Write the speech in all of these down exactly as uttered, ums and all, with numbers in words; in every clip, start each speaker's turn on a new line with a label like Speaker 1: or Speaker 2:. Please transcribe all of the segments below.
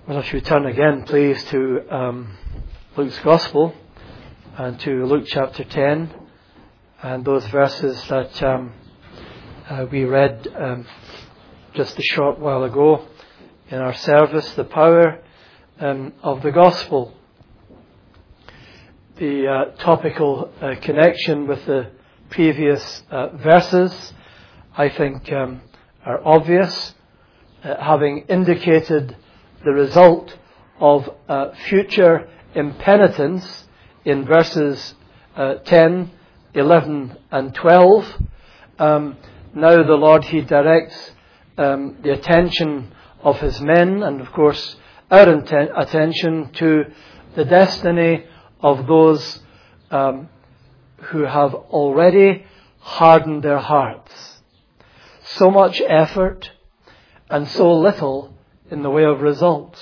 Speaker 1: Well, if you turn again, please, to um, Luke's Gospel and to Luke chapter ten and those verses that um, uh, we read um, just a short while ago in our service, the power um, of the Gospel. The uh, topical uh, connection with the previous uh, verses, I think, um, are obvious, uh, having indicated the result of uh, future impenitence in verses uh, ten, eleven and twelve. Um, now the Lord, He directs um, the attention of His men and, of course, our inten- attention to the destiny of those um, who have already hardened their hearts. So much effort and so little in the way of results.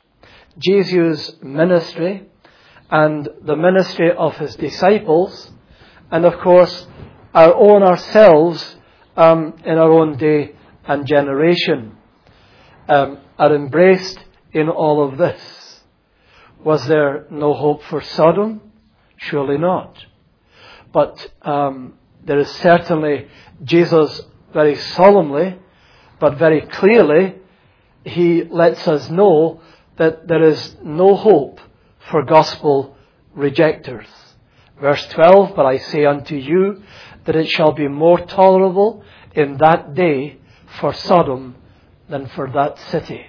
Speaker 1: Jesus' ministry and the ministry of His disciples, and of course our own ourselves um, in our own day and generation, um, are embraced in all of this. Was there no hope for Sodom? Surely not. But um, there is certainly, Jesus very solemnly, but very clearly, He lets us know that there is no hope for gospel rejectors. Verse twelve, but I say unto you that it shall be more tolerable in that day for Sodom than for that city.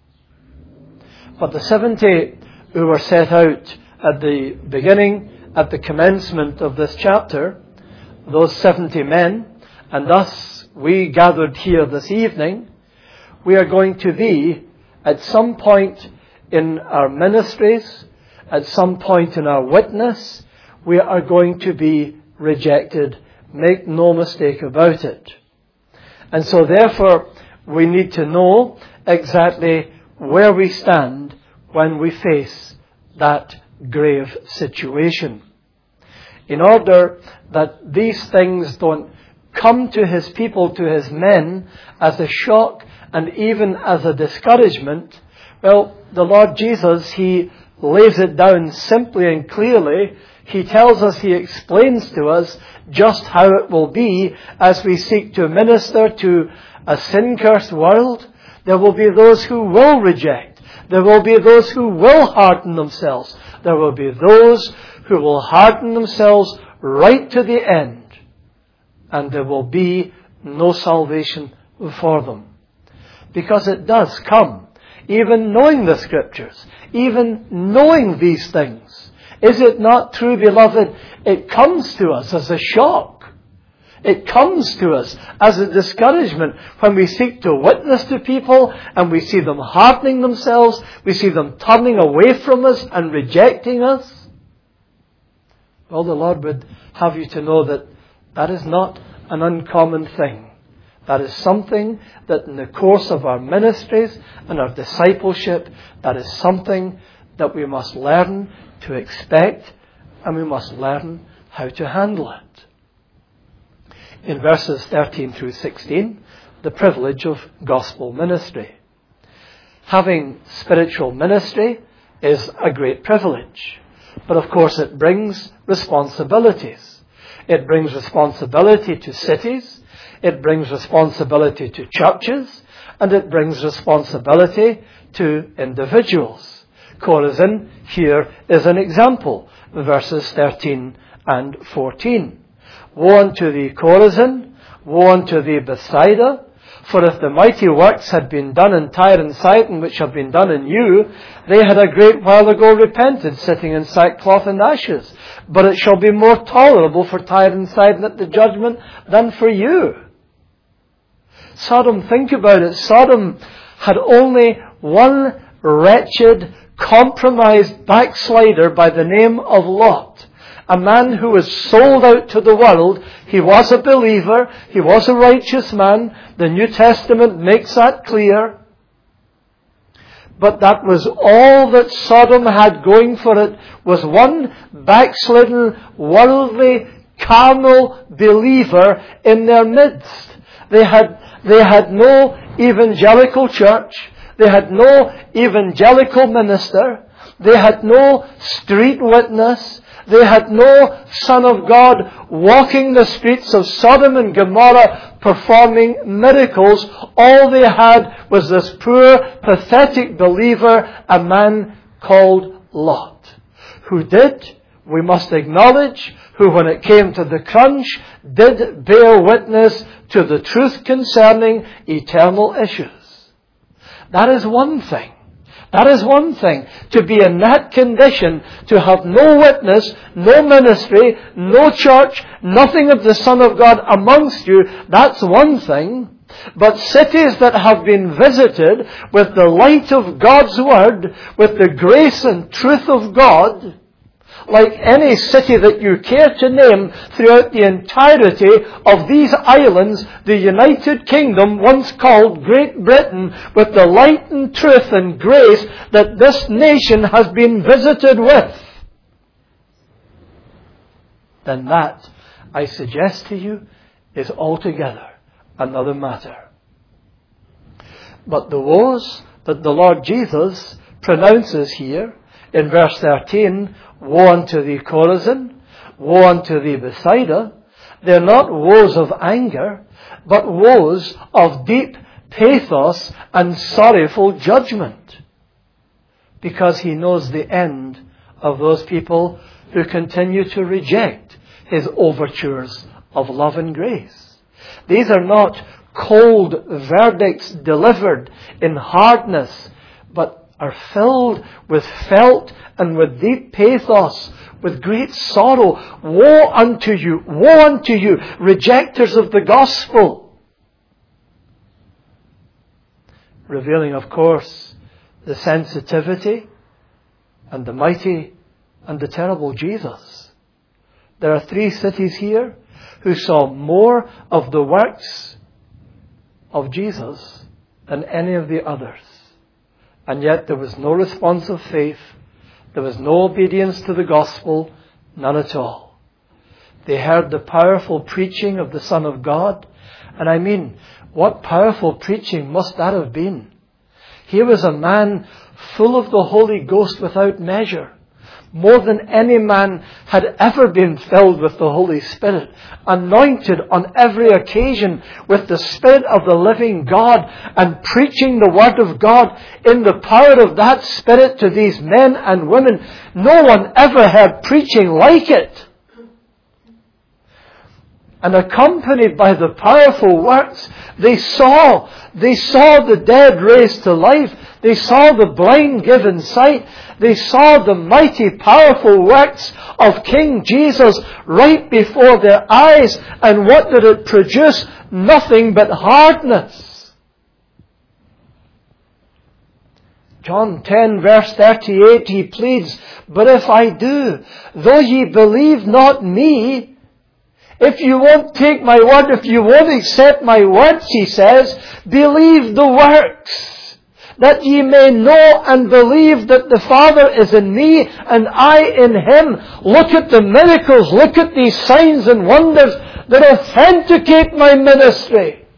Speaker 1: But the seventy who were set out at the beginning, at the commencement of this chapter, those seventy men, and thus we gathered here this evening, we are going to be, at some point in our ministries, at some point in our witness, we are going to be rejected. Make no mistake about it. And so therefore, we need to know exactly where we stand when we face that grave situation. In order that these things don't come to His people, to His men, as a shock and even as a discouragement, well, the Lord Jesus, He lays it down simply and clearly. He tells us, He explains to us just how it will be as we seek to minister to a sin-cursed world. There will be those who will reject. There will be those who will harden themselves. There will be those who will harden themselves right to the end. And there will be no salvation for them. Because it does come, even knowing the Scriptures, even knowing these things. Is it not true, beloved? It comes to us as a shock. It comes to us as a discouragement when we seek to witness to people and we see them hardening themselves, we see them turning away from us and rejecting us. Well, the Lord would have you to know that that is not an uncommon thing. That is something that in the course of our ministries and our discipleship, that is something that we must learn to expect and we must learn how to handle it. In verses thirteen through sixteen, the privilege of gospel ministry. Having spiritual ministry is a great privilege. But of course it brings responsibilities. It brings responsibility to cities. It brings responsibility to churches, and it brings responsibility to individuals. Chorazin here is an example, verses thirteen and fourteen. Woe unto thee, Chorazin! Woe unto thee, Bethsaida! For if the mighty works had been done in Tyre and Sidon, which have been done in you, they had a great while ago repented, sitting in sackcloth and ashes. But it shall be more tolerable for Tyre and Sidon at the judgment than for you. Sodom, think about it. Sodom had only one wretched, compromised backslider by the name of Lot. A man who was sold out to the world. He was a believer. He was a righteous man. The New Testament makes that clear. But that was all that Sodom had going for it, was one backslidden, worldly, carnal believer in their midst. They had, they had no evangelical church. They had no evangelical minister. They had no street witness. They had no Son of God walking the streets of Sodom and Gomorrah performing miracles. All they had was this poor, pathetic believer, a man called Lot, who did, we must acknowledge, who when it came to the crunch, did bear witness to the truth concerning eternal issues. That is one thing. That is one thing. To be in that condition, to have no witness, no ministry, no church, nothing of the Son of God amongst you, that's one thing. But cities that have been visited with the light of God's Word, with the grace and truth of God, like any city that you care to name throughout the entirety of these islands, the United Kingdom, once called Great Britain, with the light and truth and grace that this nation has been visited with, then that, I suggest to you, is altogether another matter. But the woes that the Lord Jesus pronounces here in verse thirteen, woe unto thee, Chorazin, woe unto thee, Bethsaida, they're not woes of anger, but woes of deep pathos and sorrowful judgment. Because he knows the end of those people who continue to reject his overtures of love and grace. These are not cold verdicts delivered in hardness, but are filled with felt and with deep pathos, with great sorrow. Woe unto you, woe unto you, rejectors of the gospel. Revealing, of course, the sensitivity and the mighty and the terrible Jesus. There are three cities here who saw more of the works of Jesus than any of the others. And yet there was no response of faith. There was no obedience to the gospel. None at all. They heard the powerful preaching of the Son of God. And I mean, what powerful preaching must that have been? Here was a man full of the Holy Ghost without measure. More than any man had ever been filled with the Holy Spirit, anointed on every occasion with the Spirit of the living God, and preaching the Word of God in the power of that Spirit to these men and women. No one ever heard preaching like it. And accompanied by the powerful works, they saw, they saw the dead raised to life. They saw the blind given sight. They saw the mighty, powerful works of King Jesus right before their eyes. And what did it produce? Nothing but hardness. John ten verse thirty-eight, he pleads, but if I do, though ye believe not me, if you won't take my word, if you won't accept my words, he says, believe the works, that ye may know and believe that the Father is in me and I in him. Look at the miracles, look at these signs and wonders that authenticate my ministry.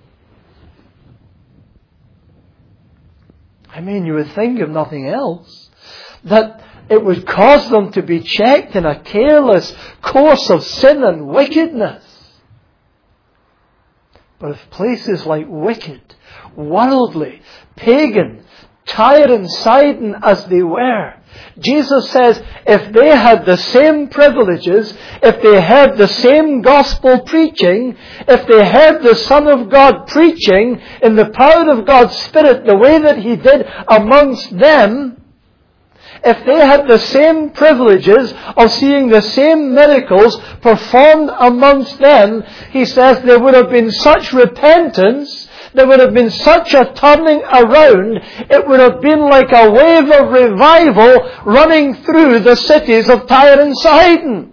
Speaker 1: I mean, you would think of nothing else, that it would cause them to be checked in a careless course of sin and wickedness. But if places like wicked, worldly, pagan, Tyre and Sidon as they were, Jesus says if they had the same privileges, if they heard the same gospel preaching, if they heard the Son of God preaching in the power of God's Spirit the way that he did amongst them, if they had the same privileges of seeing the same miracles performed amongst them, he says there would have been such repentance, there would have been such a turning around, it would have been like a wave of revival running through the cities of Tyre and Sidon.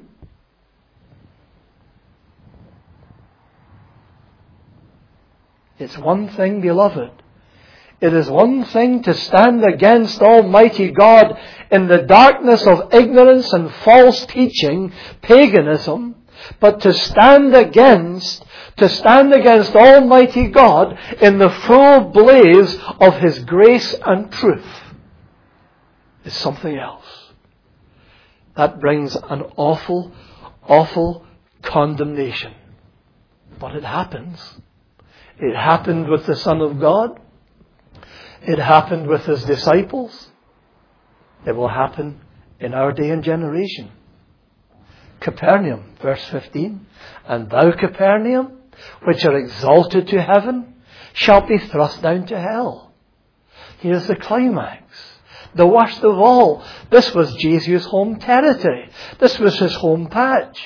Speaker 1: It's one thing, beloved. It is one thing to stand against Almighty God in the darkness of ignorance and false teaching, paganism. but to stand against, to stand against Almighty God in the full blaze of His grace and truth is something else. That brings an awful, awful condemnation. But it happens. It happened with the Son of God. It happened with His disciples. It will happen in our day and generation. Capernaum, verse fifteen. And thou, Capernaum, which are exalted to heaven, shalt be thrust down to hell. Here's the climax. The worst of all. This was Jesus' home territory. This was His home patch.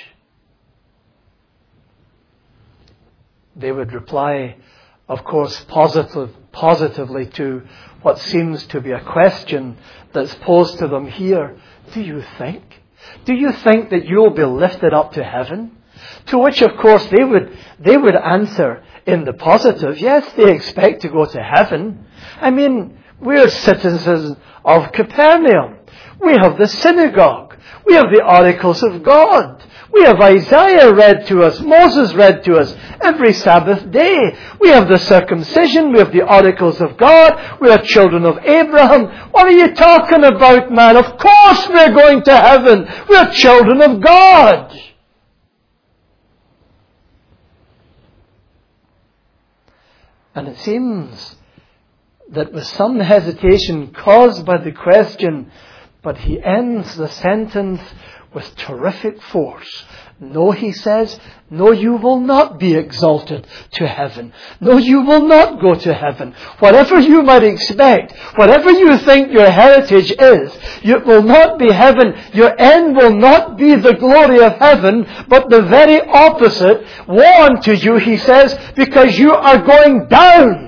Speaker 1: They would reply, of course, positive, positively to what seems to be a question that's posed to them here. Do you think? Do you think that you'll be lifted up to heaven? To which, of course, they would, they would answer in the positive. Yes, they expect to go to heaven. I mean, we're citizens of Capernaum. We have the synagogue. We have the oracles of God. We have Isaiah read to us, Moses read to us every Sabbath day. We have the circumcision, we have the oracles of God, we are children of Abraham. What are you talking about, man? Of course we're going to heaven. We are children of God. And it seems that with some hesitation caused by the question, but he ends the sentence with terrific force. No, he says, no, you will not be exalted to heaven. No, you will not go to heaven. Whatever you might expect, whatever you think your heritage is, it will not be heaven. Your end will not be the glory of heaven, but the very opposite. Woe unto you, he says, because you are going down.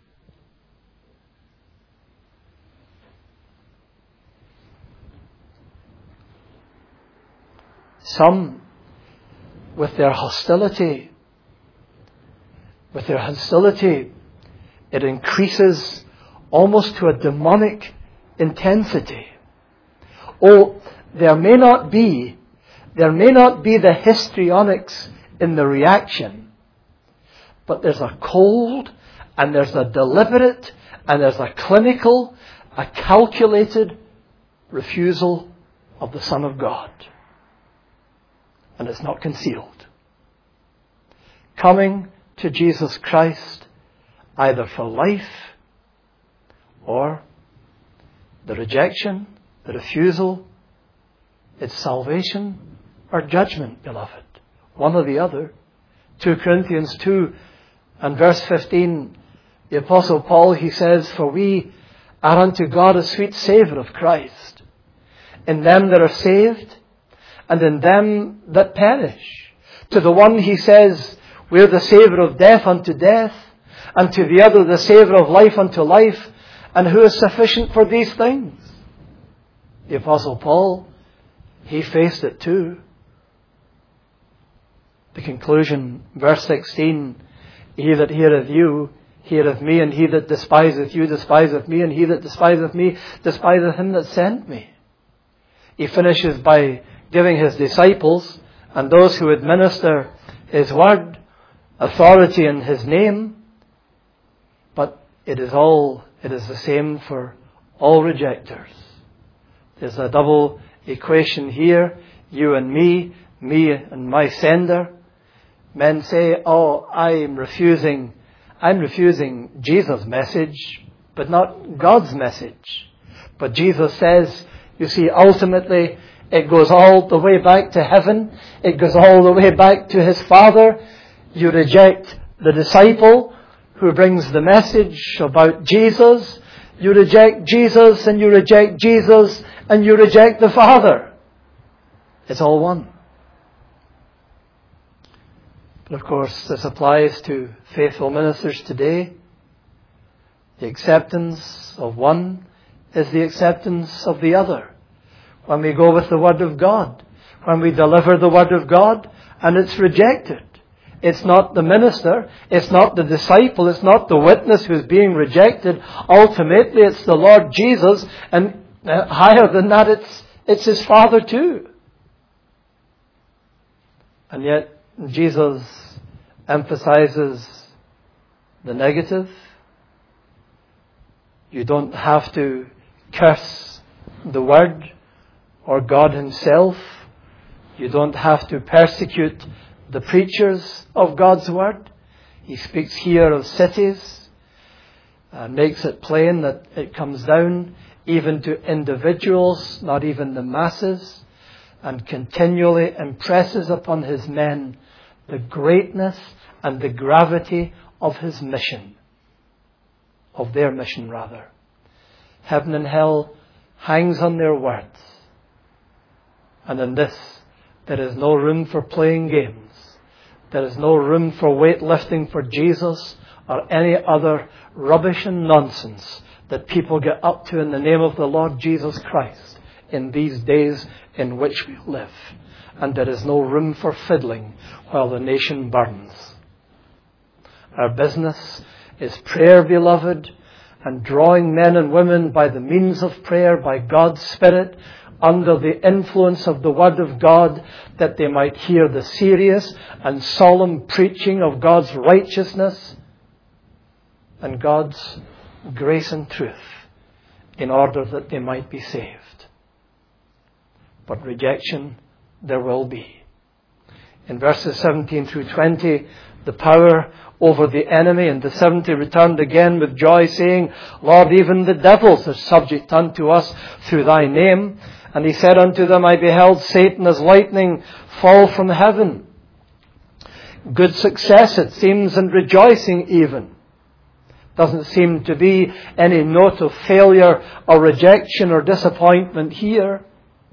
Speaker 1: Some, with their hostility, with their hostility, it increases almost to a demonic intensity. Oh, there may not be, there may not be the histrionics in the reaction, but there's a cold, and there's a deliberate, and there's a clinical, a calculated refusal of the Son of God. And it's not concealed. Coming to Jesus Christ, either for life or the rejection, the refusal, it's salvation or judgment, beloved. One or the other. Second Corinthians two and verse fifteen, the Apostle Paul, he says, for we are unto God a sweet savour of Christ, in them that are saved, and in them that perish. To the one he says, we're the savour of death unto death, and to the other the savour of life unto life. And who is sufficient for these things? The Apostle Paul, he faced it too. The conclusion, verse sixteen, he that heareth you, heareth me, and he that despiseth you, despiseth me, and he that despiseth me, despiseth him that sent me. He finishes by giving his disciples and those who administer his word authority in his name. But it is all, it is the same for all rejectors. There's a double equation here. You and me, me and my sender. Men say, oh, I'm refusing, I'm refusing Jesus' message, but not God's message. But Jesus says, you see, ultimately, it goes all the way back to heaven. It goes all the way back to His Father. You reject the disciple who brings the message about Jesus. You reject Jesus and you reject Jesus and you reject the Father. It's all one. But of course, this applies to faithful ministers today. The acceptance of one is the acceptance of the other. When we go with the Word of God, when we deliver the Word of God, and it's rejected. It's not the minister, it's not the disciple, it's not the witness who's being rejected. Ultimately, it's the Lord Jesus, and higher than that, it's, it's His Father too. And yet Jesus emphasizes the negative. You don't have to curse the Word or God Himself. You don't have to persecute the preachers of God's Word. He speaks here of cities and makes it plain that it comes down even to individuals, not even the masses, and continually impresses upon His men the greatness and the gravity of His mission, of their mission rather. Heaven and hell hangs on their words. And in this, there is no room for playing games. There is no room for weightlifting for Jesus or any other rubbish and nonsense that people get up to in the name of the Lord Jesus Christ in these days in which we live. And there is no room for fiddling while the nation burns. Our business is prayer, beloved, and drawing men and women by the means of prayer, by God's Spirit, under the influence of the Word of God, that they might hear the serious and solemn preaching of God's righteousness and God's grace and truth, in order that they might be saved. But rejection there will be. In verses seventeen through twenty, the power over the enemy, and the seventy returned again with joy, saying, Lord, even the devils are subject unto us through thy name. And he said unto them, I beheld Satan as lightning fall from heaven. Good success, it seems, and rejoicing even. Doesn't seem to be any note of failure or rejection or disappointment here.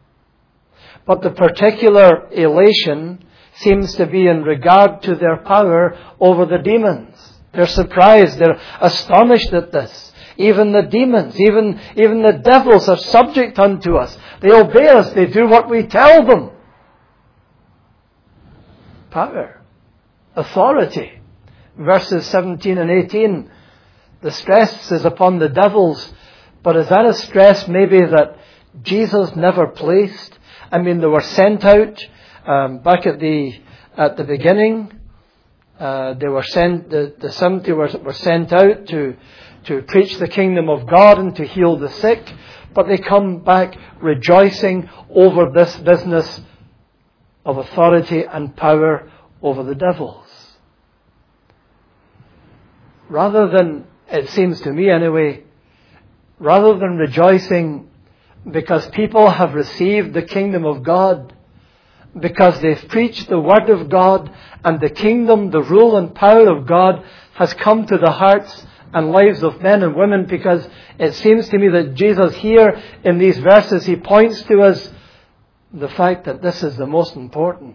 Speaker 1: But the particular elation seems to be in regard to their power over the demons. They're surprised, they're astonished at this. Even the demons, even, even the devils are subject unto us. They obey us, they do what we tell them. Power, authority. Verses seventeen and eighteen, the stress is upon the devils, but is that a stress maybe that Jesus never placed? I mean, they were sent out um, back at the at the beginning. Uh, they were sent. The, the seventy were, were sent out to to preach the kingdom of God and to heal the sick, but they come back rejoicing over this business of authority and power over the devils. Rather than, it seems to me anyway, rather than rejoicing because people have received the kingdom of God, because they've preached the word of God, and the kingdom, the rule and power of God has come to the hearts and lives of men and women, because it seems to me that Jesus here in these verses, he points to us the fact that this is the most important.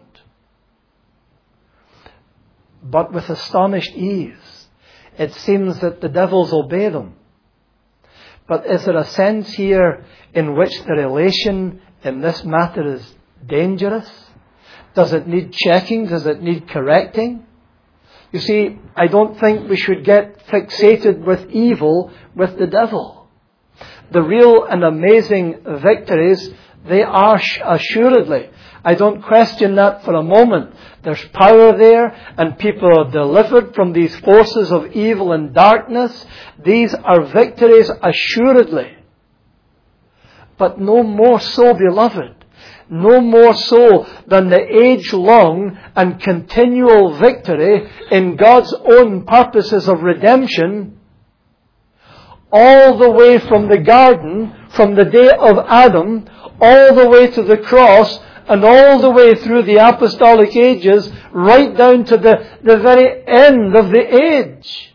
Speaker 1: But with astonished ease, it seems that the devils obey them. But is there a sense here in which the relation in this matter is dangerous? Does it need checking? Does it need correcting? You see, I don't think we should get fixated with evil with the devil. The real and amazing victories, they are assuredly. I don't question that for a moment. There's power there, and people are delivered from these forces of evil and darkness. These are victories assuredly. But no more so, beloved. No more so than the age-long and continual victory in God's own purposes of redemption, all the way from the garden, from the day of Adam, all the way to the cross, and all the way through the apostolic ages, right down to the, the very end of the age.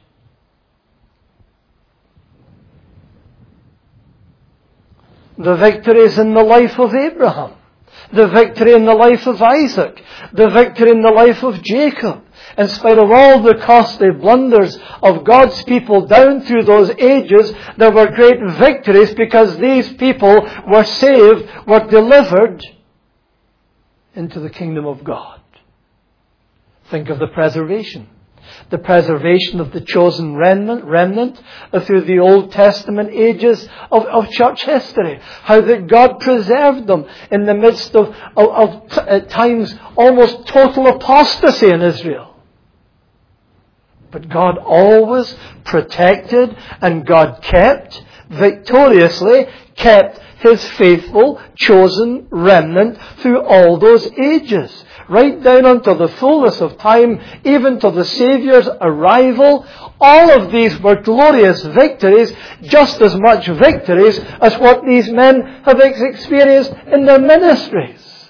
Speaker 1: The victories in the life of Abraham. The victory in the life of Isaac. The victory in the life of Jacob. In spite of all the costly blunders of God's people down through those ages, there were great victories because these people were saved, were delivered into the kingdom of God. Think of the preservation. the preservation of the chosen remnant, remnant through the Old Testament ages of, of church history. How that God preserved them in the midst of, of, of t- at times almost total apostasy in Israel. But God always protected, and God kept, victoriously kept His faithful, chosen remnant through all those ages. Right down until the fullness of time, even to the Saviour's arrival. All of these were glorious victories, just as much victories as what these men have experienced in their ministries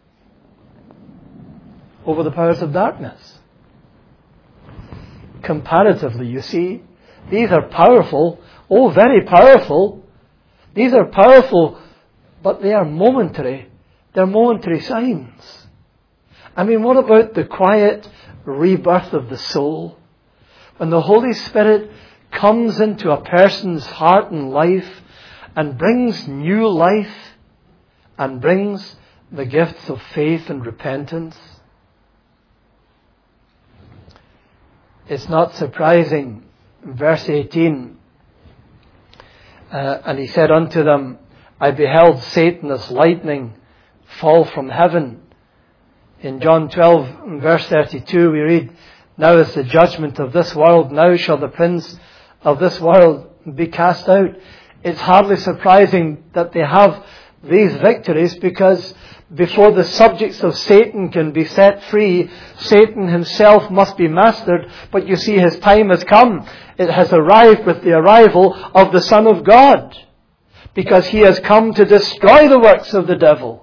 Speaker 1: over the powers of darkness. Comparatively, you see, these are powerful, oh, very powerful. These are powerful, but they are momentary. They're momentary signs. I mean, what about the quiet rebirth of the soul? When the Holy Spirit comes into a person's heart and life and brings new life and brings the gifts of faith and repentance. It's not surprising, verse eighteen, uh, and he said unto them, I beheld Satan as lightning fall from heaven. In John twelve, verse thirty-two, we read, now is the judgment of this world, now shall the prince of this world be cast out. It's hardly surprising that they have these victories, because before the subjects of Satan can be set free, Satan himself must be mastered. But you see, his time has come. It has arrived with the arrival of the Son of God, because he has come to destroy the works of the devil.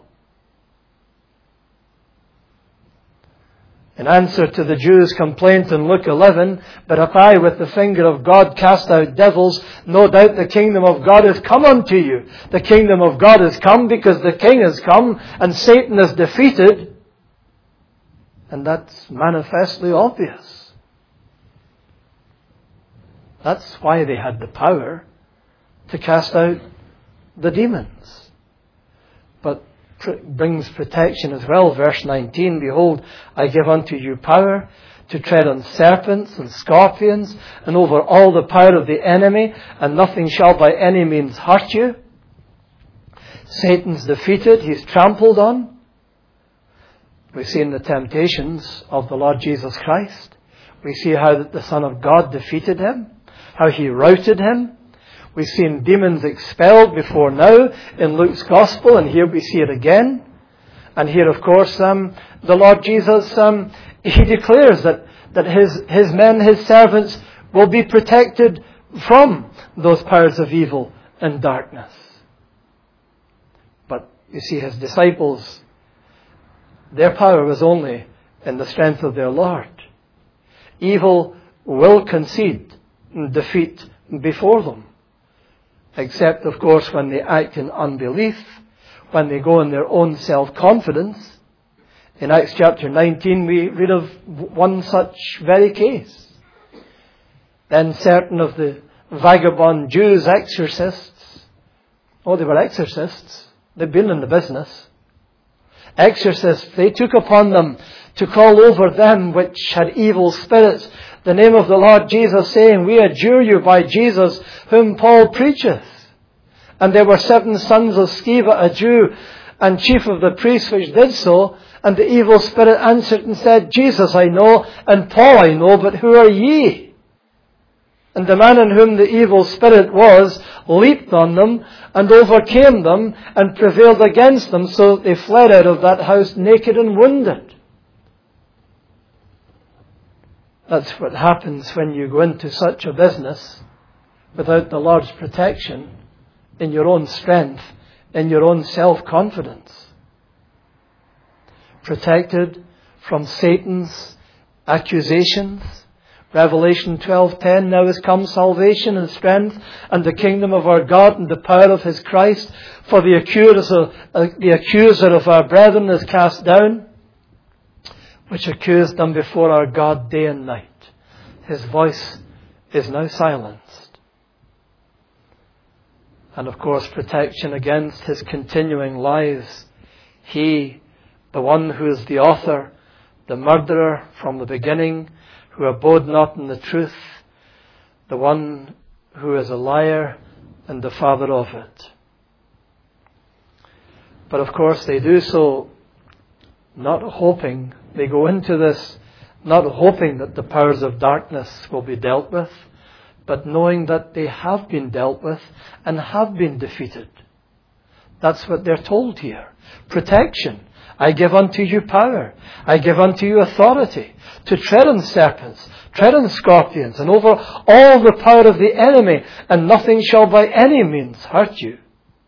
Speaker 1: In answer to the Jews' complaint in Luke eleven, but if I with the finger of God cast out devils, no doubt the kingdom of God is come unto you. The kingdom of God is come because the King has come and Satan is defeated. And that's manifestly obvious. That's why they had the power to cast out the demons. But brings protection as well. Verse nineteen, behold, I give unto you power to tread on serpents and scorpions and over all the power of the enemy, and nothing shall by any means hurt you. Satan's defeated. He's trampled on. We've seen the temptations of the Lord Jesus Christ. We see how the Son of God defeated him, how he routed him. We've seen demons expelled before now in Luke's Gospel, and here we see it again. And here, of course, um, the Lord Jesus, um, he declares that, that his, his men, his servants, will be protected from those powers of evil and darkness. But you see, his disciples, their power was only in the strength of their Lord. Evil will concede defeat before them. Except, of course, when they act in unbelief, when they go in their own self-confidence. In Acts chapter nineteen, we read of one such very case. Then certain of the vagabond Jews, exorcists, oh, they were exorcists. They'd been in the business. Exorcists, they took upon them to call over them which had evil spirits the name of the Lord Jesus, saying, we adjure you by Jesus whom Paul preacheth. And there were seven sons of Sceva, a Jew, and chief of the priests, which did so. And the evil spirit answered and said, Jesus I know, and Paul I know, but who are ye? And the man in whom the evil spirit was leaped on them and overcame them and prevailed against them, so that they fled out of that house naked and wounded. That's what happens when you go into such a business without the Lord's protection, in your own strength, in your own self-confidence. Protected from Satan's accusations. Revelation twelve ten, now is come salvation and strength and the kingdom of our God and the power of his Christ, for the accuser, uh, the accuser of our brethren is cast down, which accused them before our God day and night. His voice is now silenced. And of course, protection against his continuing lies. He, the one who is the author, the murderer from the beginning, who abode not in the truth, the one who is a liar and the father of it. But of course they do so not hoping, they go into this not hoping that the powers of darkness will be dealt with, but knowing that they have been dealt with and have been defeated. That's what they're told here. Protection. I give unto you power. I give unto you authority to tread on serpents, tread on scorpions, and over all the power of the enemy, and nothing shall by any means hurt you.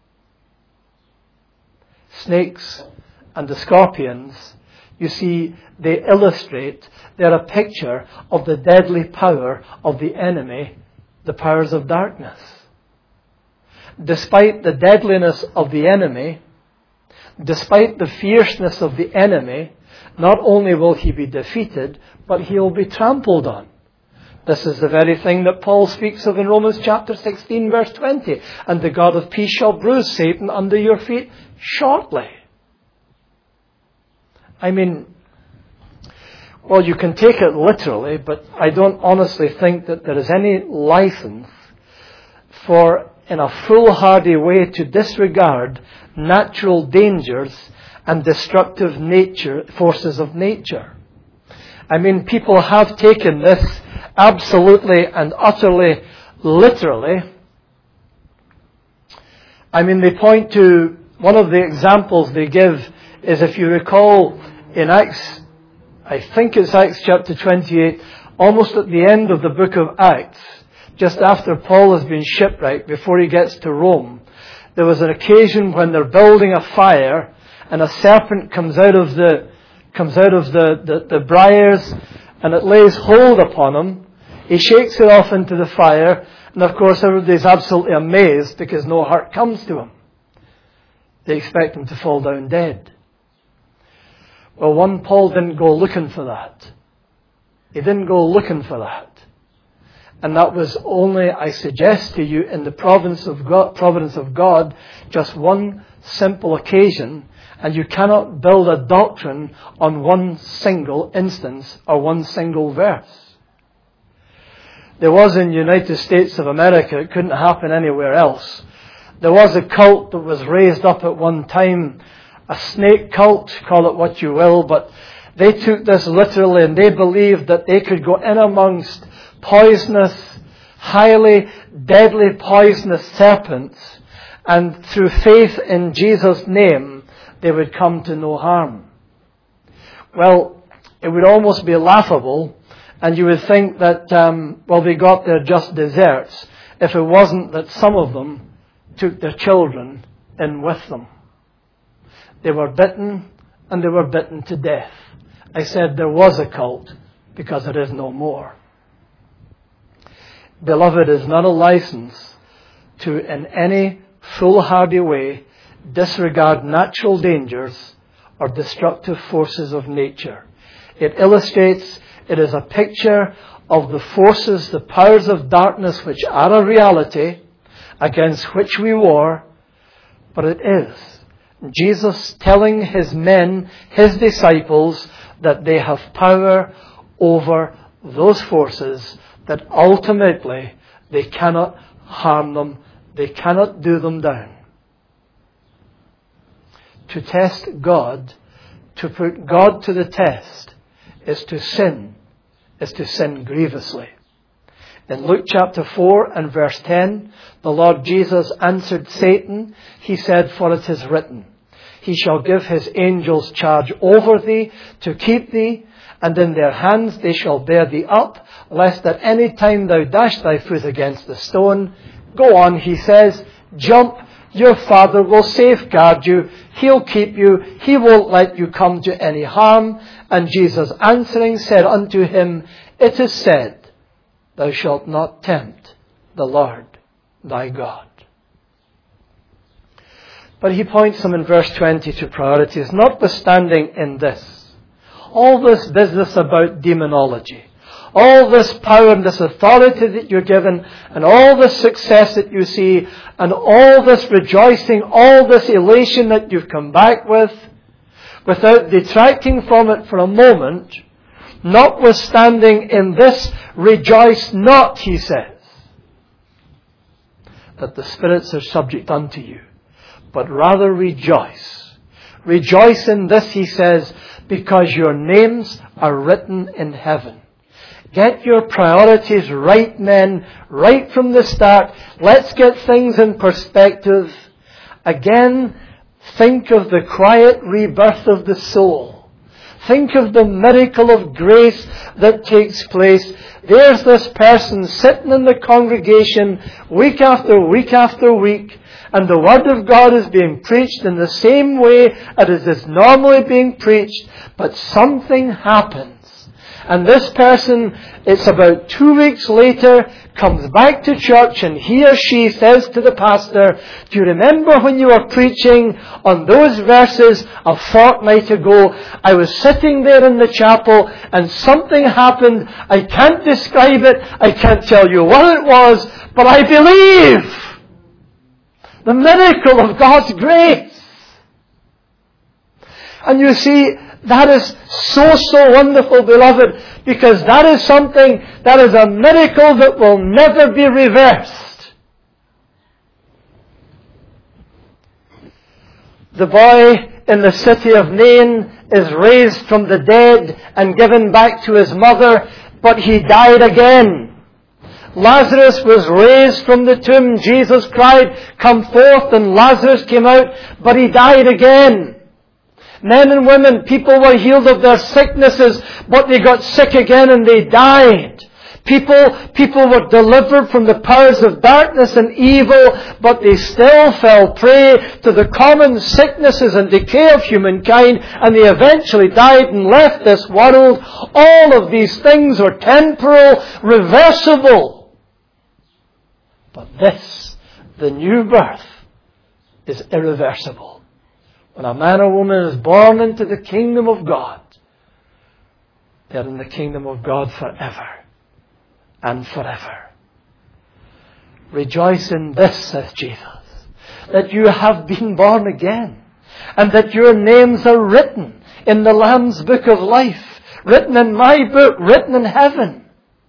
Speaker 1: Snakes and the scorpions, you see, they illustrate, they're a picture of the deadly power of the enemy, the powers of darkness. Despite the deadliness of the enemy, despite the fierceness of the enemy, not only will he be defeated, but he'll be trampled on. This is the very thing that Paul speaks of in Romans chapter sixteen, verse twenty. And the God of peace shall bruise Satan under your feet shortly. I mean, well, you can take it literally, but I don't honestly think that there is any license for, in a foolhardy way, to disregard natural dangers and destructive nature, forces of nature. I mean, people have taken this absolutely and utterly literally. I mean, they point to, one of the examples they give is, if you recall, in Acts, I think it's Acts chapter twenty-eight, almost at the end of the book of Acts, just after Paul has been shipwrecked, before he gets to Rome, there was an occasion when they're building a fire, and a serpent comes out of the comes out of the, the, the briars, and it lays hold upon him. He shakes it off into the fire, and of course everybody's absolutely amazed because no hurt comes to him. They expect him to fall down dead. Well, one, Paul didn't go looking for that. He didn't go looking for that. And that was only, I suggest to you, in the providence of God, providence of God, just one simple occasion. And you cannot build a doctrine on one single instance or one single verse. There was in the United States of America, it couldn't happen anywhere else. There was a cult that was raised up at one time, a snake cult, call it what you will, but they took this literally, and they believed that they could go in amongst poisonous, highly deadly poisonous serpents, and through faith in Jesus' name, they would come to no harm. Well, it would almost be laughable, and you would think that, um, well, they got their just deserts, if it wasn't that some of them took their children in with them. They were bitten, and they were bitten to death. I said there was a cult, because it is no more. Beloved, is not a license to, in any foolhardy way, disregard natural dangers or destructive forces of nature. It illustrates, it is a picture of the forces, the powers of darkness which are a reality, against which we war, but it is Jesus telling his men, his disciples, that they have power over those forces, that ultimately they cannot harm them, they cannot do them down. To test God, to put God to the test, is to sin, is to sin grievously. In Luke chapter four and verse ten, the Lord Jesus answered Satan. He said, for it is written, he shall give his angels charge over thee to keep thee, and in their hands they shall bear thee up, lest at any time thou dash thy foot against a stone. Go on, he says, jump, your Father will safeguard you, he'll keep you, he won't let you come to any harm. And Jesus answering said unto him, it is said, thou shalt not tempt the Lord thy God. But he points them in verse twenty to priorities, notwithstanding in this. All this business about demonology, all this power and this authority that you're given, and all this success that you see, and all this rejoicing, all this elation that you've come back with, without detracting from it for a moment, Notwithstanding in this, rejoice not, he says, that the spirits are subject unto you, but rather rejoice. Rejoice in this, he says, because your names are written in heaven. Get your priorities right, men, right from the start. Let's get things in perspective. Again, think of the quiet rebirth of the soul. Think of the miracle of grace that takes place. There's this person sitting in the congregation week after week after week, and the Word of God is being preached in the same way as it is normally being preached, but something happens. And this person, it's about two weeks later, comes back to church and he or she says to the pastor, do you remember when you were preaching on those verses a fortnight ago? I was sitting there in the chapel and something happened. I can't describe it. I can't tell you what it was, but I believe the miracle of God's grace. And you see, that is so, so wonderful, beloved, because that is something, that is a miracle that will never be reversed. The boy in the city of Nain is raised from the dead and given back to his mother, but he died again. Lazarus was raised from the tomb. Jesus cried, come forth, and Lazarus came out, but he died again. Men and women, people were healed of their sicknesses, but they got sick again and they died. People, people were delivered from the powers of darkness and evil, but they still fell prey to the common sicknesses and decay of humankind, and they eventually died and left this world. All of these things were temporal, reversible. But this, the new birth, is irreversible. When a man or woman is born into the kingdom of God, they are in the kingdom of God forever and forever. Rejoice in this, says Jesus, that you have been born again, and that your names are written in the Lamb's book of life, written in my book, written in heaven,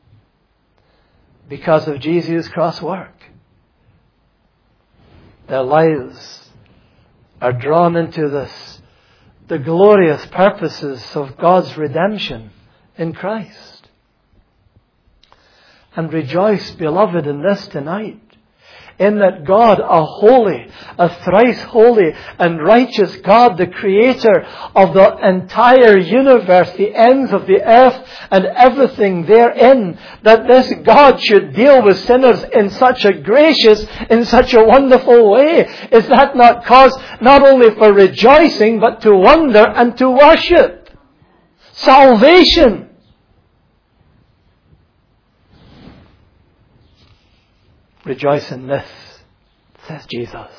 Speaker 1: because of Jesus' cross work. Their lives are drawn into this, the glorious purposes of God's redemption in Christ. And rejoice, beloved, in this tonight, in that God, a holy, a thrice holy and righteous God, the creator of the entire universe, the ends of the earth and everything therein, that this God should deal with sinners in such a gracious, in such a wonderful way. Is that not cause not only for rejoicing, but to wonder and to worship? Salvation. Rejoice in this, says Jesus.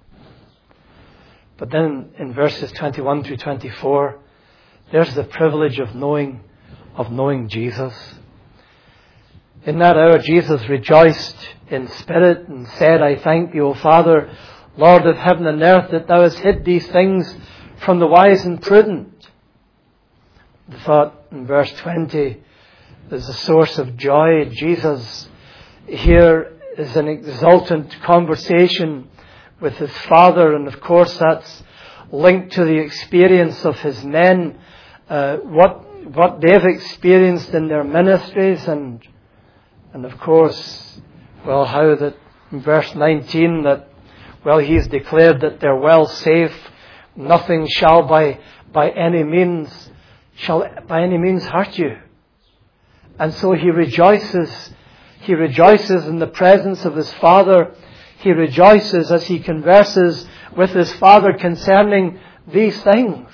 Speaker 1: But then in verses twenty-one through twenty-four, there's the privilege of knowing, of knowing Jesus. In that hour, Jesus rejoiced in spirit and said, I thank thee, O Father, Lord of heaven and earth, that thou hast hid these things from the wise and prudent. The thought in verse twenty is a source of joy. Jesus here is an exultant conversation with his Father, and of course that's linked to the experience of his men, uh, what what they've experienced in their ministries, and and of course, well, how that in verse nineteen that, well, he's declared that they're well safe, nothing shall by by any means shall by any means hurt you, and so he rejoices. He rejoices in the presence of his Father. He rejoices as he converses with his Father concerning these things.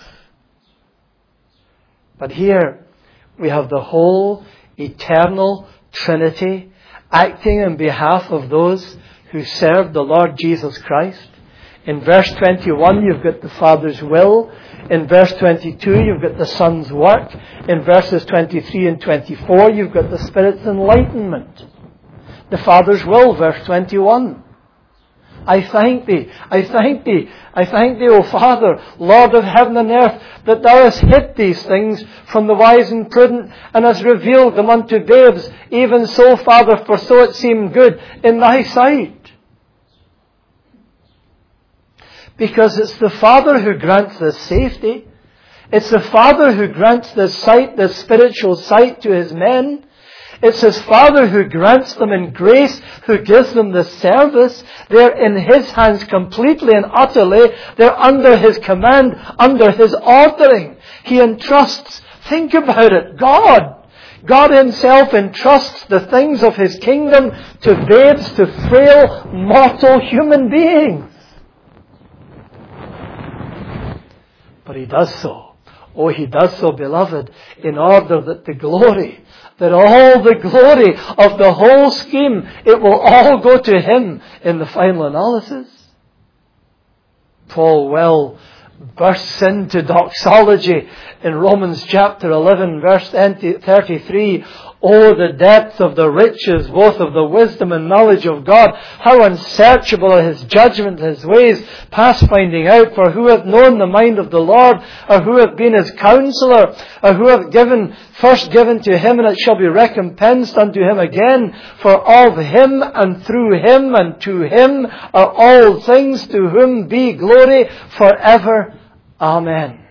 Speaker 1: But here we have the whole eternal Trinity acting on behalf of those who serve the Lord Jesus Christ. In verse twenty-one, you've got the Father's will. In verse twenty-two, you've got the Son's work. In verses twenty-three and twenty-four, you've got the Spirit's enlightenment. The Father's will, verse twenty-one. I thank thee, I thank thee, I thank thee, O Father, Lord of heaven and earth, that thou hast hid these things from the wise and prudent, and hast revealed them unto babes. Even so, Father, for so it seemed good in thy sight. Because it's the Father who grants this safety. It's the Father who grants this sight, this spiritual sight to his men. It's his Father who grants them in grace, who gives them this service. They're in his hands completely and utterly. They're under his command, under his ordering. He entrusts, think about it, God. God himself entrusts the things of his kingdom to babes, to frail, mortal human beings. But he does so. Oh, he does so, beloved, in order that the glory, that all the glory of the whole scheme, it will all go to him in the final analysis. Paul well bursts into doxology in Romans chapter eleven, verse thirty-three. Oh, the depth of the riches, both of the wisdom and knowledge of God. How unsearchable are his judgment, his ways, past finding out. For who hath known the mind of the Lord, or who hath been his counselor, or who hath given, first given to him, and it shall be recompensed unto him again. For of him, and through him, and to him are all things, to whom be glory forever. Amen.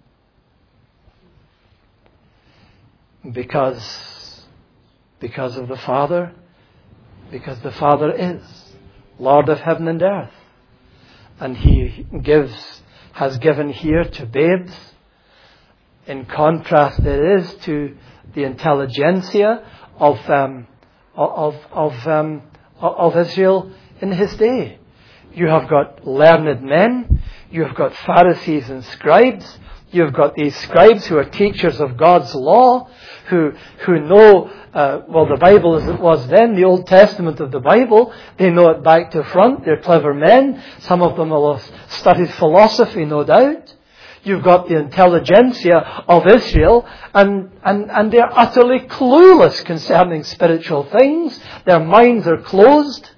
Speaker 1: Because Because of the Father, because the Father is Lord of heaven and earth. And he gives, has given here to babes. In contrast, it is to the intelligentsia of, um, of, of, um, of Israel in his day. You have got learned men. You have got Pharisees and scribes. You've got these scribes who are teachers of God's law, who who know, uh, well, the Bible as it was then, the Old Testament of the Bible. They know it back to front. They're clever men. Some of them will have studied philosophy, no doubt. You've got the intelligentsia of Israel, and, and, and they're utterly clueless concerning spiritual things. Their minds are closed.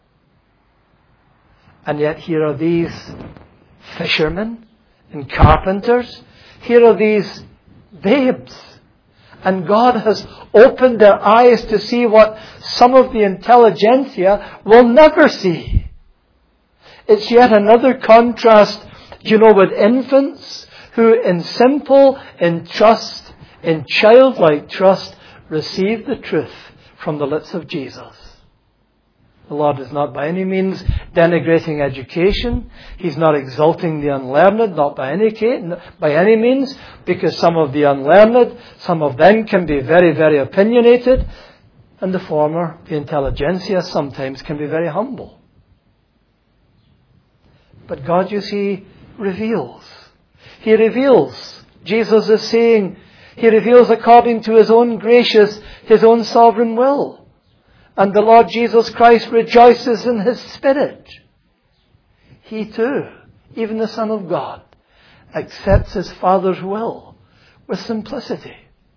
Speaker 1: And yet here are these fishermen and carpenters. Here are these babes. And God has opened their eyes to see what some of the intelligentsia will never see. It's yet another contrast, you know, with infants who in simple, in trust, in childlike trust, receive the truth from the lips of Jesus. The Lord is not by any means denigrating education. He's not exalting the unlearned, not by any, by any means, because some of the unlearned, some of them can be very, very opinionated, and the former, the intelligentsia, sometimes can be very humble. But God, you see, reveals. He reveals. Jesus is saying, He reveals according to His own gracious, His own sovereign will. And the Lord Jesus Christ rejoices in His Spirit. He too, even the Son of God, accepts His Father's will with simplicity.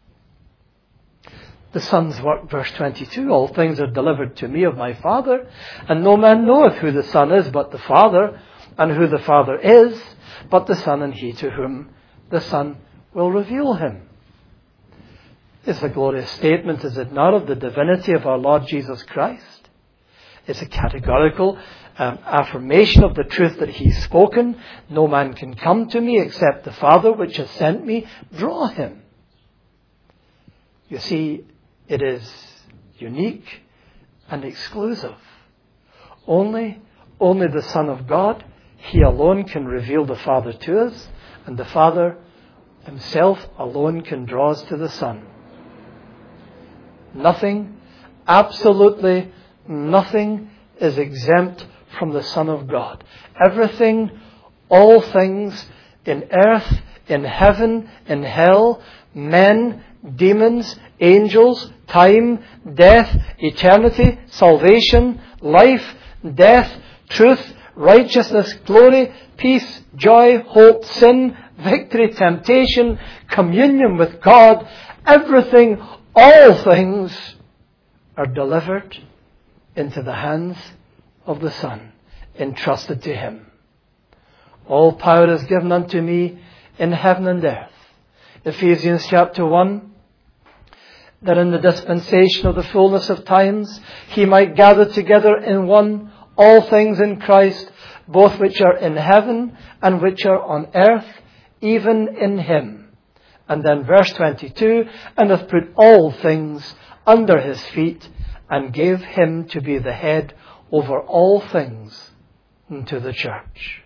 Speaker 1: The Son's work, verse twenty-two, all things are delivered to me of my Father, and no man knoweth who the Son is but the Father, and who the Father is but the Son, and he to whom the Son will reveal Him. It's a glorious statement, is it not, of the divinity of our Lord Jesus Christ? It's a categorical um, affirmation of the truth that He's spoken. No man can come to me except the Father which has sent me draw him. You see, it is unique and exclusive. Only, only the Son of God, He alone can reveal the Father to us, and the Father Himself alone can draw us to the Son. Nothing, absolutely nothing is exempt from the Son of God. Everything, all things in earth, in heaven, in hell, men, demons, angels, time, death, eternity, salvation, life, death, truth, righteousness, glory, peace, joy, hope, sin, victory, temptation, communion with God, everything, all things are delivered into the hands of the Son, entrusted to him. All power is given unto me in heaven and earth. Ephesians chapter one, that in the dispensation of the fullness of times he might gather together in one all things in Christ, both which are in heaven and which are on earth, even in him. And then verse twenty-two, and hath put all things under his feet, and gave him to be the head over all things to the church.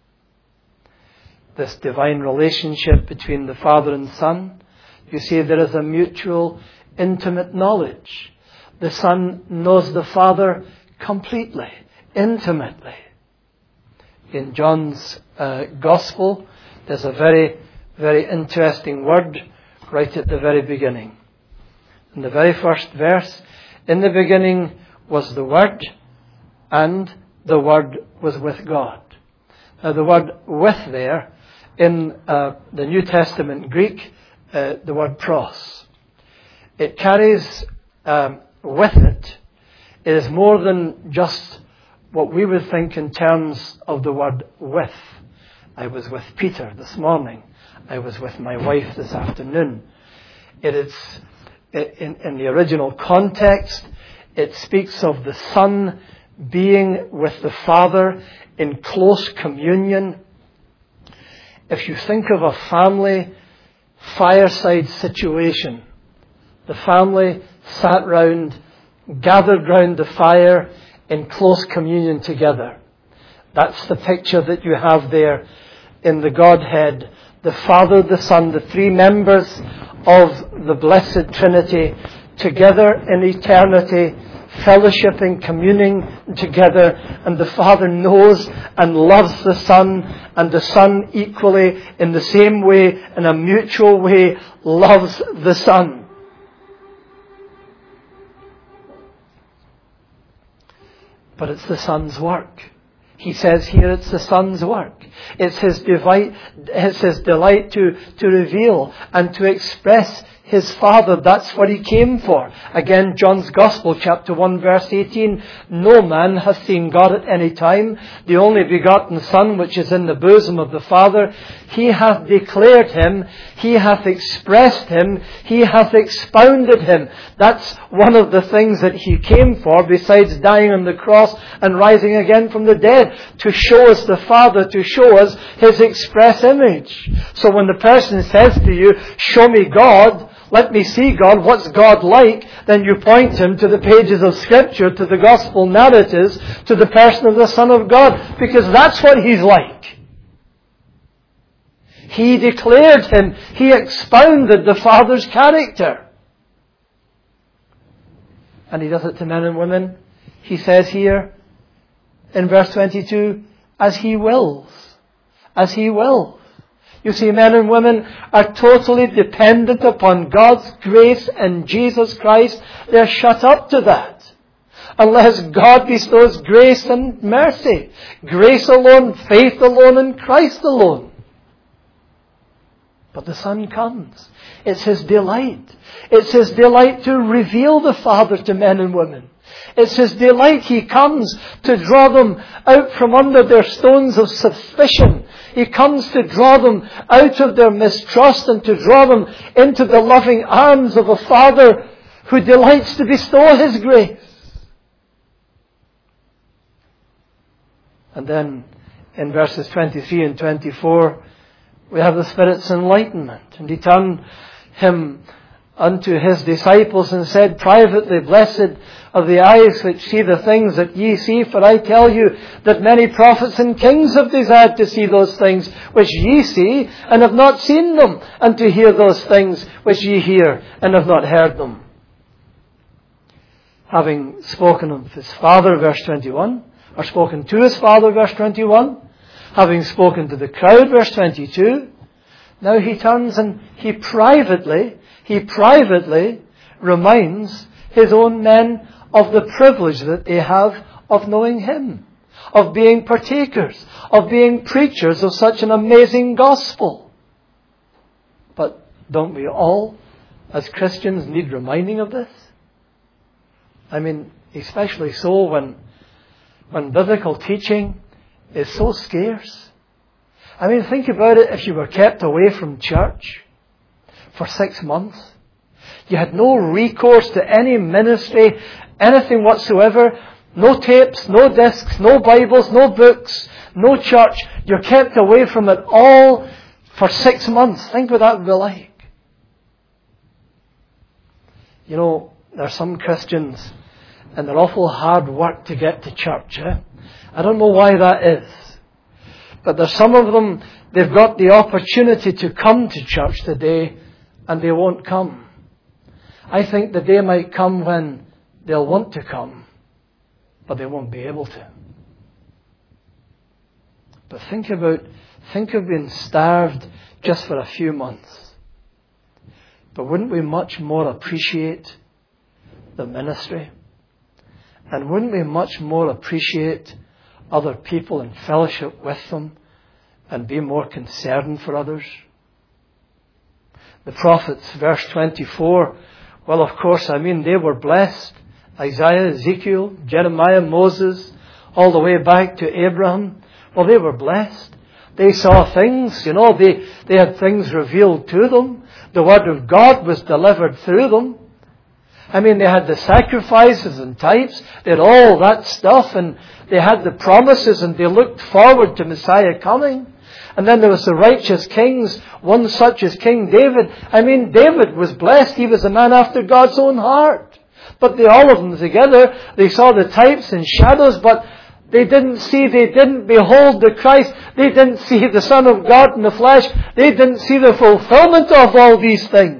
Speaker 1: This divine relationship between the Father and Son, you see there is a mutual intimate knowledge. The Son knows the Father completely, intimately. In John's uh, Gospel, there's a very, very interesting word right at the very beginning. In the very first verse, in the beginning was the Word, and the Word was with God. Now the word with there, in uh, the New Testament Greek, uh, the word pros. It carries um, with it, it is more than just what we would think in terms of the word with. I was with Peter this morning. I was with my wife this afternoon. It is, in, in the original context, it speaks of the Son being with the Father in close communion. If you think of a family fireside situation, the family sat round, gathered round the fire in close communion together. That's the picture that you have there in the Godhead. The Father, the Son, the three members of the Blessed Trinity together in eternity, fellowshipping, communing together, and the Father knows and loves the Son, and the Son equally, in the same way, in a mutual way, loves the Son. But it's the Son's work. He says here it's the Son's work. It's his delight, it's his delight to, to reveal and to express his Father. That's what he came for. Again, John's Gospel, chapter one, verse eighteen. No man hath seen God at any time. The only begotten Son, which is in the bosom of the Father, he hath declared him. He hath expressed him. He hath expounded him. That's one of the things that he came for, besides dying on the cross and rising again from the dead, to show us the Father, to show us his express image. So when the person says to you, show me God, let me see God, what's God like? Then you point him to the pages of Scripture, to the Gospel narratives, to the person of the Son of God, because that's what he's like. He declared him. He expounded the Father's character. And he does it to men and women. He says here in verse twenty-two, as he wills. As he wills. You see, men and women are totally dependent upon God's grace in Jesus Christ. They're shut up to that. Unless God bestows grace and mercy. Grace alone, faith alone, and Christ alone. But the Son comes. It's his delight. It's his delight to reveal the Father to men and women. It's his delight. He comes to draw them out from under their stones of suspicion. He comes to draw them out of their mistrust and to draw them into the loving arms of a Father who delights to bestow his grace. And then in verses twenty-three and twenty-four, we have the Spirit's enlightenment. And he turned him unto his disciples and said privately, blessed are the eyes which see the things that ye see, for I tell you that many prophets and kings have desired to see those things which ye see, and have not seen them, and to hear those things which ye hear, and have not heard them. Having spoken of his Father, verse twenty-one, or spoken to his Father, verse twenty-one, having spoken to the crowd, verse twenty-two, now he turns and he privately, he privately reminds his own men of the privilege that they have of knowing him, of being partakers, of being preachers of such an amazing gospel. But don't we all, as Christians, need reminding of this? I mean, especially so when when biblical teaching is so scarce. I mean, think about it. If you were kept away from church for six months, you had no recourse to any ministry, anything whatsoever, no tapes, no discs, no Bibles, no books, no church. You're kept away from it all for six months. Think what that would be like. You know, there are some Christians, and they're awful hard work to get to church. Eh? I don't know why that is. But there's some of them, they've got the opportunity to come to church today, and they won't come. I think the day might come when they'll want to come, but they won't be able to. But think about, think of being starved just for a few months. But wouldn't we much more appreciate the ministry? And wouldn't we much more appreciate other people and fellowship with them and be more concerned for others? The prophets, verse twenty-four, well, of course, I mean, they were blessed. Isaiah, Ezekiel, Jeremiah, Moses, all the way back to Abraham. Well, they were blessed. They saw things, you know, they, they had things revealed to them. The Word of God was delivered through them. I mean, they had the sacrifices and types. They had all that stuff, and they had the promises, and they looked forward to Messiah coming. And then there was the righteous kings, one such as King David. I mean, David was blessed. He was a man after God's own heart. But they, all of them together, they saw the types and shadows, but they didn't see, they didn't behold the Christ. They didn't see the Son of God in the flesh. They didn't see the fulfillment of all these things.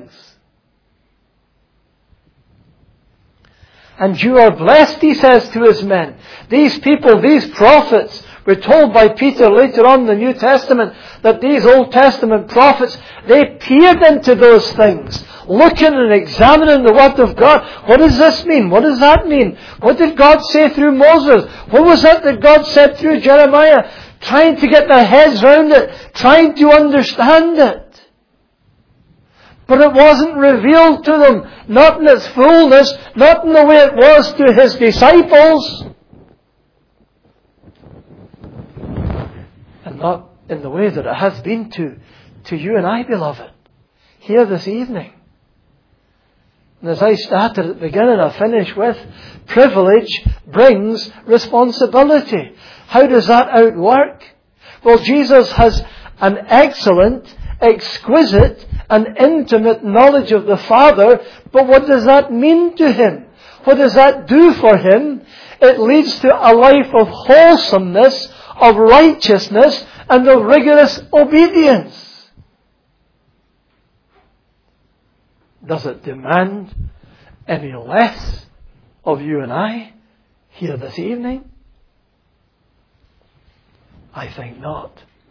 Speaker 1: And you are blessed, he says to his men. These people, these prophets, we're told by Peter later on in the New Testament that these Old Testament prophets, they peered into those things, looking and examining the Word of God. What does this mean? What does that mean? What did God say through Moses? What was that that God said through Jeremiah? Trying to get their heads round it, trying to understand it. But it wasn't revealed to them, not in its fullness, not in the way it was to his disciples, and not in the way that it has been to, to you and I, beloved, here this evening. And as I started at the beginning, I finish with, privilege brings responsibility. How does that outwork? Well, Jesus has an excellent, exquisite, and intimate knowledge of the Father, but what does that mean to him? What does that do for him? It leads to a life of wholesomeness, of righteousness, and of rigorous obedience. Does it demand any less of you and I here this evening? I think not.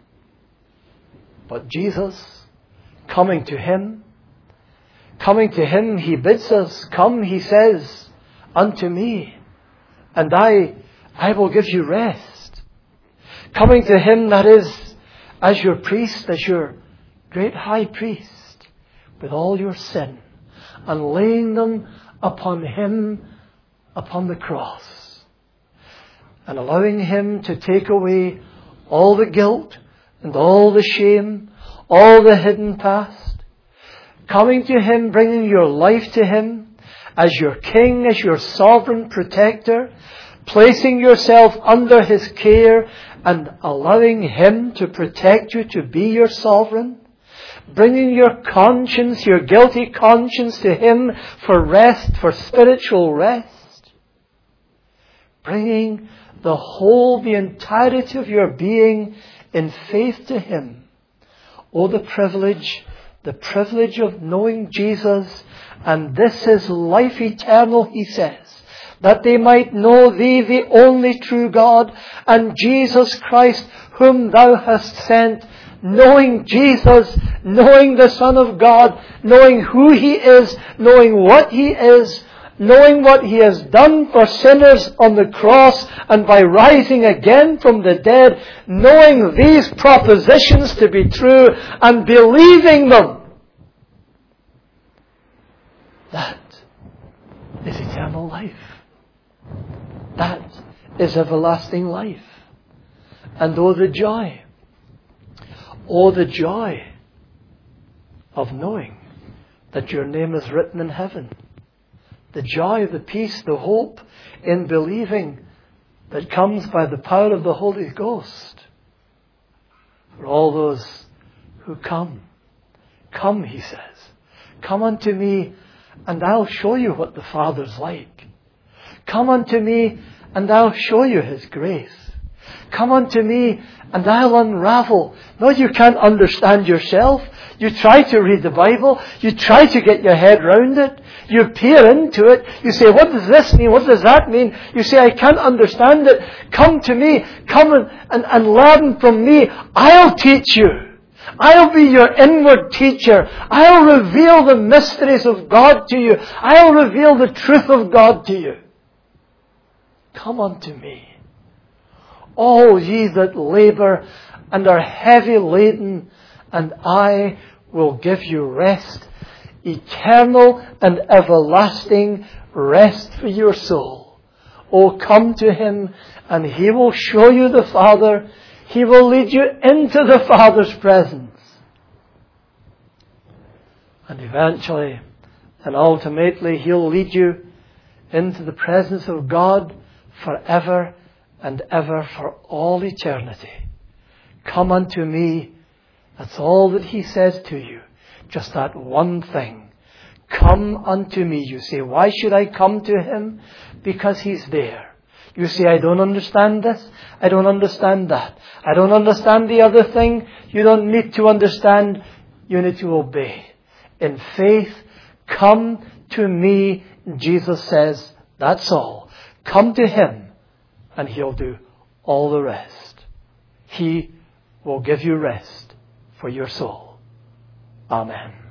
Speaker 1: But Jesus, coming to him, coming to him, he bids us, come, he says, unto me, and I, I will give you rest. Coming to him, that is, as your priest, as your great high priest, with all your sin, and laying them upon him, upon the cross, and allowing him to take away all the guilt and all the shame, all the hidden past. Coming to him, bringing your life to him, as your king, as your sovereign protector, placing yourself under his care and allowing him to protect you, to be your sovereign. Bringing your conscience, your guilty conscience to him for rest, for spiritual rest. Bringing the whole, the entirety of your being in faith to him. Oh, the privilege, the privilege of knowing Jesus, and this is life eternal, he says, that they might know thee, the only true God, and Jesus Christ, whom thou hast sent. Knowing Jesus, knowing the Son of God, knowing who he is, knowing what he is, knowing what he has done for sinners on the cross and by rising again from the dead, knowing these propositions to be true and believing them. That is eternal life. That is everlasting life. And oh, the joy, oh, the joy of knowing that your name is written in heaven. The joy, the peace, the hope in believing that comes by the power of the Holy Ghost. For all those who come, come, he says, come unto me and I'll show you what the Father's like. Come unto me and I'll show you His grace. Come unto me and I'll unravel. No, you can't understand yourself. You try to read the Bible. You try to get your head round it. You peer into it. You say, what does this mean? What does that mean? You say, I can't understand it. Come to me. Come and, and, and learn from me. I'll teach you. I'll be your inward teacher. I'll reveal the mysteries of God to you. I'll reveal the truth of God to you. Come unto me. All ye that labour and are heavy laden, and I will give you rest, eternal and everlasting rest for your soul. Oh, come to Him and He will show you the Father. He will lead you into the Father's presence. And eventually and ultimately He'll lead you into the presence of God forever and ever, for all eternity. Come unto me. That's all that He says to you. Just that one thing. Come unto me. You say, why should I come to Him? Because He's there. You say, I don't understand this. I don't understand that. I don't understand the other thing. You don't need to understand. You need to obey. In faith, come to me, Jesus says. That's all. Come to Him. And He'll do all the rest. He will give you rest for your soul. Amen.